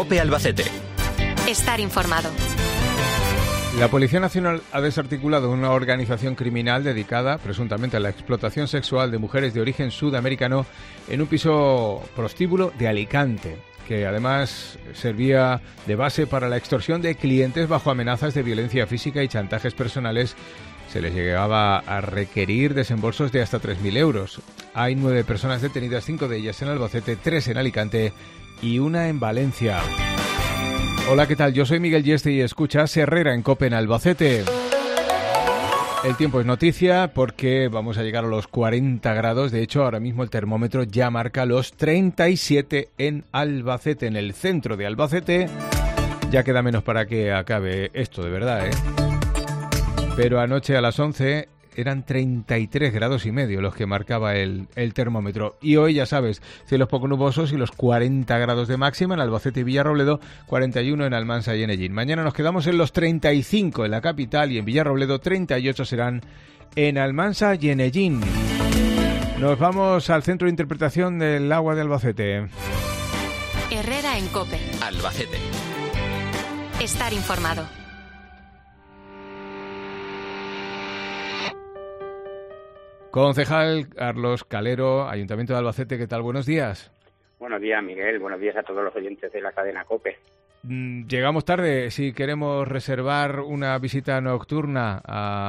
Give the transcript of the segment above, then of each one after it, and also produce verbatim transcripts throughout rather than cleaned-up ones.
COPE Albacete. Estar informado. La Policía Nacional ha desarticulado una organización criminal dedicada presuntamente a la explotación sexual de mujeres de origen sudamericano en un piso prostíbulo de Alicante, que además servía de base para la extorsión de clientes bajo amenazas de violencia física y chantajes personales. Se les llegaba a requerir desembolsos de hasta tres mil euros. Hay nueve personas detenidas, cinco de ellas en Albacete, tres en Alicante y una en Valencia. Hola, ¿qué tal? Yo soy Miguel Yeste y escuchas Herrera en COPE en Albacete. El tiempo es noticia porque vamos a llegar a los cuarenta grados. De hecho, ahora mismo el termómetro ya marca los treinta y siete en Albacete, en el centro de Albacete. Ya queda menos para que acabe esto, de verdad, ¿eh? Pero anoche a las once eran treinta y tres grados y medio los que marcaba el, el termómetro. Y hoy, ya sabes, cielos poco nubosos y los cuarenta grados de máxima en Albacete y Villarrobledo, cuarenta y uno en Almansa y en Ellín. Mañana nos quedamos en los treinta y cinco en la capital y en Villarrobledo, treinta y ocho serán en Almansa y en Ellín. Nos vamos al Centro de Interpretación del Agua de Albacete. Herrera en COPE. Albacete. Estar informado. Concejal Carlos Calero, Ayuntamiento de Albacete, ¿qué tal? Buenos días. Buenos días, Miguel. Buenos días a todos los oyentes de la cadena COPE. Llegamos tarde. Si queremos reservar una visita nocturna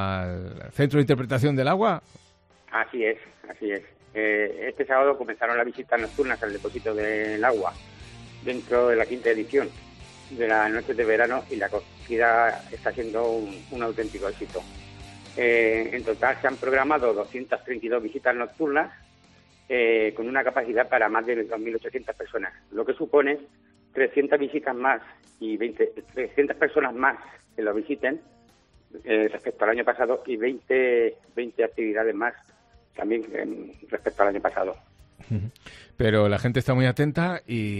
al Centro de Interpretación del Agua. Así es, así es. Eh, este sábado comenzaron las visitas nocturnas al depósito del agua dentro de la quinta edición de las noches de verano y la acogida está siendo un, un auténtico éxito. Eh, en total se han programado doscientas treinta y dos visitas nocturnas eh, con una capacidad para más de dos mil ochocientas personas, lo que supone trescientas visitas más y veinte, trescientas personas más que lo visiten eh, respecto al año pasado y veinte, veinte actividades más también eh, respecto al año pasado. Pero la gente está muy atenta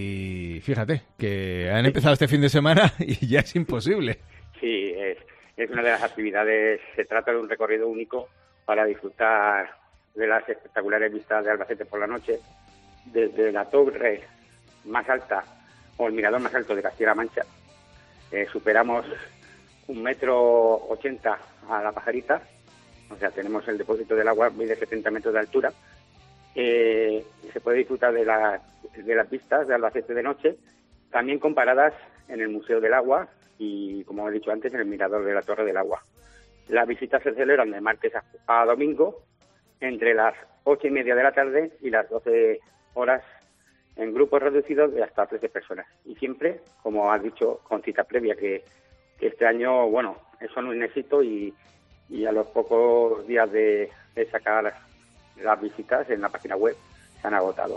y fíjate que han empezado este fin de semana y ya es imposible. Sí, es... Es una de las actividades, se trata de un recorrido único para disfrutar de las espectaculares vistas de Albacete por la noche, desde la torre más alta o el mirador más alto de Castilla-La Mancha. Eh, superamos un metro ochenta a la Pajarita, o sea, tenemos el depósito del agua de setenta metros de altura. Eh, se puede disfrutar de, la, de las vistas de Albacete de noche, también comparadas en el Museo del Agua, y, como he dicho antes, en el mirador de la Torre del Agua. Las visitas se celebran de martes a, a domingo, entre las ocho y media de la tarde y las doce horas, en grupos reducidos de hasta trece personas. Y siempre, como has dicho, con cita previa, que, que este año, bueno, son un éxito y, y a los pocos días de, de sacar las visitas en la página web se han agotado.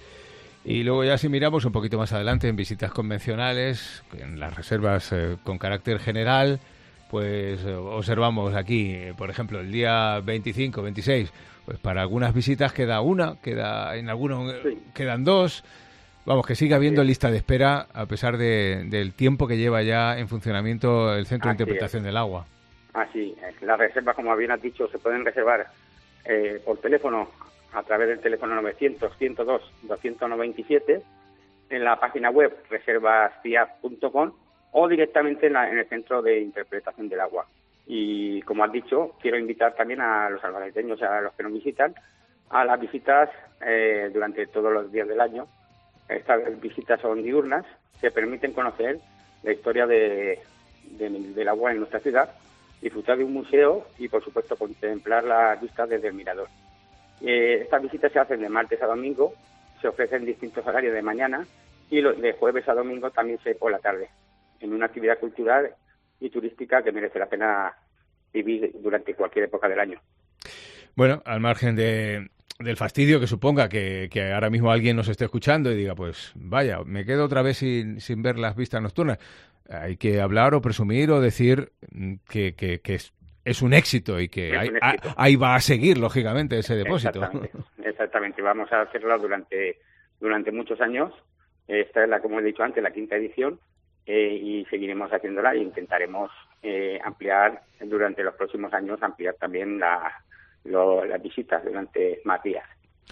Y luego ya si miramos un poquito más adelante en visitas convencionales, en las reservas eh, con carácter general, pues eh, observamos aquí, eh, por ejemplo, el día veinticinco, veintiséis, pues para algunas visitas queda una, queda en algunos sí. quedan dos. Vamos, que sigue habiendo sí. lista de espera a pesar de, del tiempo que lleva ya en funcionamiento el Centro Así de Interpretación es. del Agua. Así es. Las reservas, como bien has dicho, se pueden reservar eh, por teléfono a través del teléfono novecientos, ciento dos, doscientos noventa y siete, en la página web reservas fiat punto com o directamente en, la, en el Centro de Interpretación del Agua. Y, como has dicho, quiero invitar también a los albaceteños, a los que nos visitan, a las visitas eh, durante todos los días del año. Estas visitas son diurnas, que permiten conocer la historia de, de, del agua en nuestra ciudad, disfrutar de un museo y, por supuesto, contemplar las vistas desde el mirador. Eh, estas visitas se hacen de martes a domingo, se ofrecen distintos horarios de mañana y los de jueves a domingo también se por la tarde, en una actividad cultural y turística que merece la pena vivir durante cualquier época del año. Bueno, al margen de, del fastidio que suponga que, que ahora mismo alguien nos esté escuchando y diga, pues vaya, me quedo otra vez sin, sin ver las vistas nocturnas, hay que hablar o presumir o decir que, que, que es Es un éxito y que ahí, ahí va a seguir, lógicamente, ese depósito. Exactamente, exactamente. Vamos a hacerlo durante durante muchos años. Esta es, la, como he dicho antes, la quinta edición eh, y seguiremos haciéndola e intentaremos eh, ampliar durante los próximos años, ampliar también la, lo, las visitas durante más días.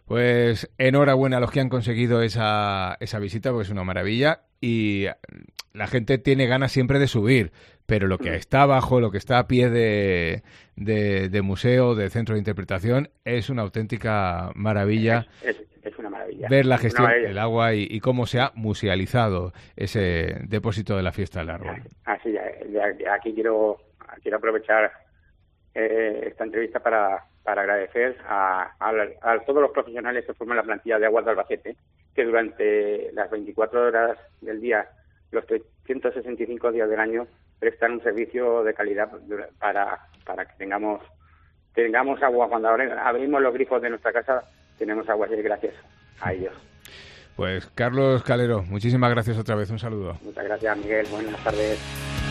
Pues enhorabuena a los que han conseguido esa, esa visita, porque es una maravilla y la gente tiene ganas siempre de subir, pero lo que está abajo, lo que está a pie de, de, de museo, de centro de interpretación, es una auténtica maravilla. Es, es, es una maravilla. Ver la gestión del agua y, y cómo se ha musealizado ese depósito de la fiesta del árbol. Así, aquí quiero, quiero aprovechar eh, esta entrevista para... para agradecer a, a, a todos los profesionales que forman la plantilla de Aguas de Albacete, que durante las veinticuatro horas del día, los trescientos sesenta y cinco días del año, prestan un servicio de calidad para, para que tengamos tengamos agua. Cuando abrimos los grifos de nuestra casa, tenemos agua, y gracias a ellos. Pues Carlos Calero, muchísimas gracias otra vez, un saludo. Muchas gracias, Miguel, buenas tardes.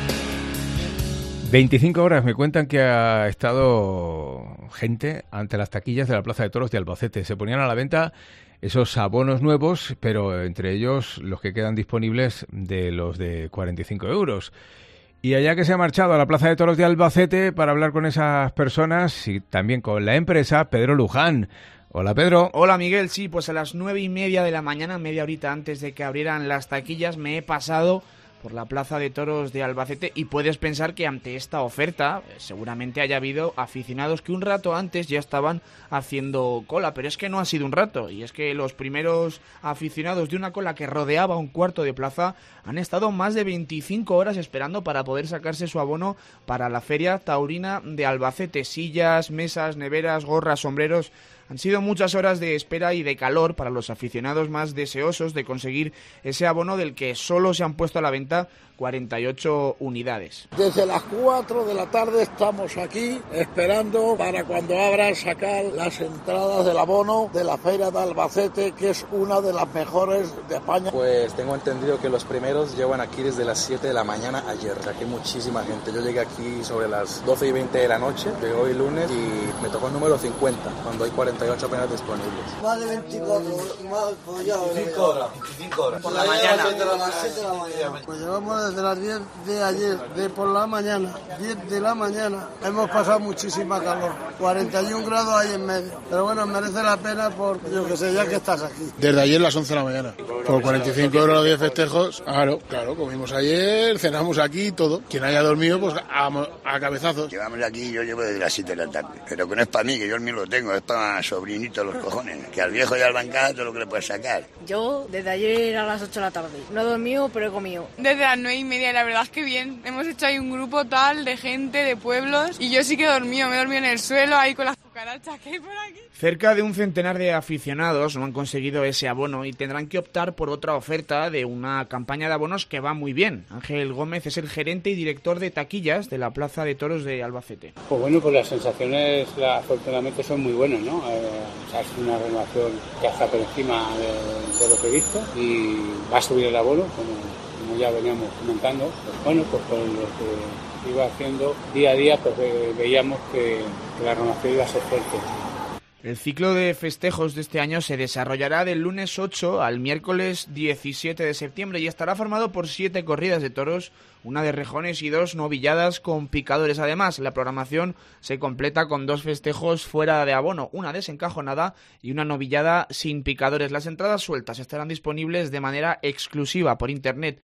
veinticinco horas me cuentan que ha estado gente ante las taquillas de la Plaza de Toros de Albacete. Se ponían a la venta esos abonos nuevos, pero entre ellos los que quedan disponibles de los de cuarenta y cinco euros. Y allá que se ha marchado a la Plaza de Toros de Albacete para hablar con esas personas y también con la empresa, Pedro Luján. Hola, Pedro. Hola, Miguel. Sí, pues a las nueve y media de la mañana, media horita antes de que abrieran las taquillas, me he pasado por la Plaza de Toros de Albacete y puedes pensar que ante esta oferta seguramente haya habido aficionados que un rato antes ya estaban haciendo cola, pero es que no ha sido un rato, y es que los primeros aficionados de una cola que rodeaba un cuarto de plaza han estado más de veinticinco horas esperando para poder sacarse su abono para la Feria Taurina de Albacete. Sillas, mesas, neveras, gorras, sombreros. Han sido muchas horas de espera y de calor para los aficionados más deseosos de conseguir ese abono, del que solo se han puesto a la venta cuarenta y ocho unidades. Desde las cuatro de la tarde estamos aquí esperando para cuando abran sacar las entradas del abono de la Feria de Albacete, que es una de las mejores de España. Pues tengo entendido que los primeros llevan aquí desde las siete de la mañana ayer, o sea que hay muchísima gente. Yo llegué aquí sobre las doce y veinte de la noche, llegué hoy lunes y me tocó el número cincuenta, cuando hay cuarenta y ocho apenas disponibles. Más de veinticuatro, más, pues ya, veinticinco horas, veinticinco horas. Por la mañana. A las siete de la mañana. Pues llevamos desde las diez de ayer, de por la mañana, diez de la mañana. Hemos pasado muchísima calor, cuarenta y un grados ahí en medio. Pero bueno, merece la pena por, yo que sé, ya que estás aquí. Desde ayer las once de la mañana. Por cuarenta y cinco euros los diez festejos, claro, claro, comimos ayer, cenamos aquí, todo. Quien haya dormido, pues a, a cabezazos. Llevamos aquí, yo llevo desde las siete de la tarde. Pero que no es para mí, que yo el mío lo tengo, es para sobrinito los cojones. Que al viejo y al bancado todo lo que le puedes sacar. Yo desde ayer a las ocho de la tarde. No he dormido, pero he comido. Desde las nueve y media, la verdad es que bien. Hemos hecho ahí un grupo tal de gente, de pueblos, y yo sí que he dormido, me he dormido en el suelo, ahí con las cucarachas que hay por aquí. Cerca de un centenar de aficionados no han conseguido ese abono y tendrán que optar por otra oferta de una campaña de abonos que va muy bien. Ángel Gómez es el gerente y director de taquillas de la Plaza de Toros de Albacete. Pues bueno, pues las sensaciones la, afortunadamente son muy buenas, ¿no? Eh, o sea, es una renovación que está por encima de, de lo previsto y va a subir el abono, como, como ya veníamos comentando. Pues bueno, pues con lo que iba haciendo día a día, pues ve, veíamos que, que la renovación iba a ser fuerte. El ciclo de festejos de este año se desarrollará del lunes ocho al miércoles diecisiete de septiembre y estará formado por siete corridas de toros, una de rejones y dos novilladas con picadores. Además, la programación se completa con dos festejos fuera de abono, una desencajonada y una novillada sin picadores. Las entradas sueltas estarán disponibles de manera exclusiva por internet.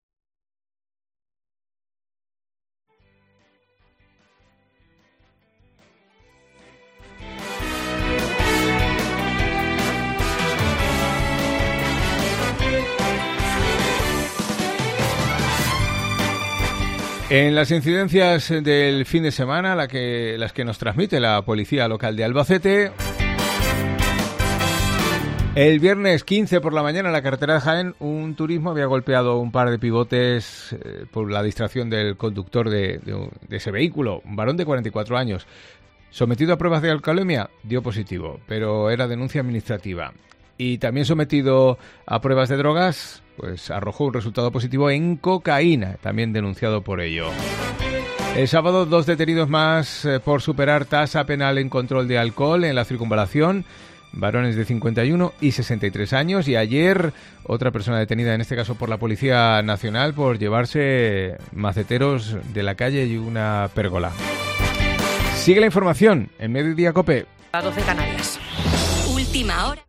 En las incidencias del fin de semana, la que, las que nos transmite la policía local de Albacete, el viernes quince por la mañana en la carretera de Jaén, un turismo había golpeado un par de pivotes eh, por la distracción del conductor de, de, de ese vehículo, un varón de cuarenta y cuatro años. Sometido a pruebas de alcoholemia, dio positivo, pero era denuncia administrativa. Y también sometido a pruebas de drogas, pues arrojó un resultado positivo en cocaína, también denunciado por ello. El sábado, dos detenidos más eh, por superar tasa penal en control de alcohol en la circunvalación, varones de cincuenta y uno y sesenta y tres años. Y ayer, otra persona detenida, en este caso por la Policía Nacional, por llevarse maceteros de la calle y una pérgola. Sigue la información en Mediodía COPE. A doce Canarias. Última hora.